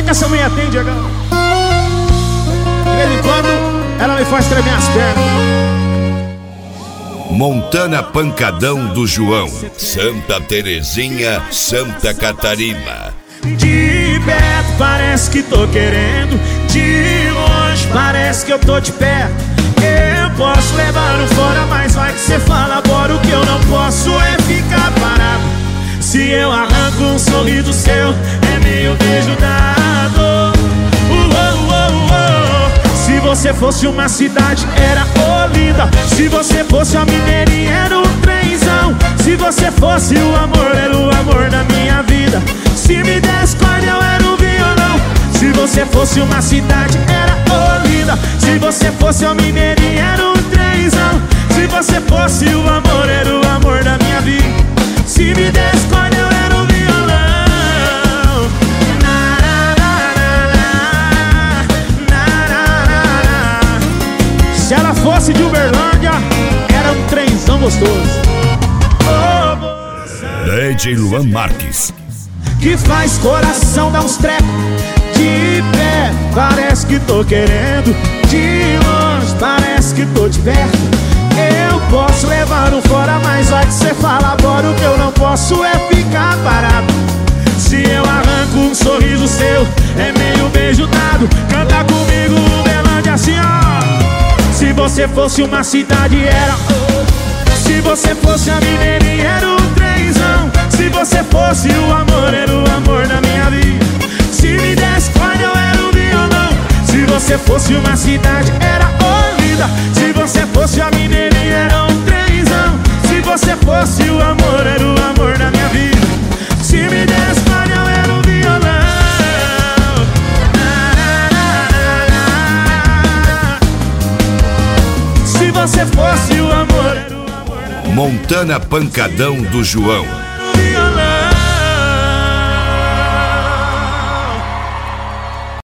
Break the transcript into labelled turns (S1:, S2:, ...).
S1: que essa mulher tem, Diegão? De vez em quando ela me faz tremer as pernas.
S2: Montana Pancadão do João, Santa Terezinha, Santa Catarina.
S1: De perto parece que tô querendo, de longe parece que eu tô de perto. Eu posso levar um fora, mas vai que cê fala agora. O que eu não posso é ficar parado. Se eu arranco um sorriso seu, é meio beijo dado. Se você fosse uma cidade, era Olinda. Se você fosse uma mineirinha, era um trenzão. Se você fosse o amor, era o amor da minha vida. Se me desse corda, eu era um violão. Se você fosse uma cidade, era Olinda. Se você fosse uma mineirinha, era um trenzão. Se você fosse o amor, era o amor da minha vida. Se me desse corda, eu era um violão. Se ela fosse de Uberlândia, era um trenzão gostoso.
S2: DJ Luan Marques,
S1: que faz coração dar uns trecos. De pé parece que tô querendo, de longe parece que tô de perto. Eu posso levar um fora, mas vai que cê fala agora. O que eu não posso é ficar parado. Se eu arranco um sorriso seu, é meio beijo dado. Canta comigo, Uberlândia, assim ó. Se você fosse uma cidade, era. Se você fosse a mineirinha, era um trenzão. Se você fosse o amor, era o amor da minha vida. Se me desse corda, eu era um violão. Se você fosse uma cidade, era Olinda. Se você fosse a mineirinha, era um trenzão. Se você fosse o amor, era o amor da minha vida. Se me desse corda, eu era um violão. Se você fosse o amor, era o amor da minha vida.
S2: Montana Pancadão do João.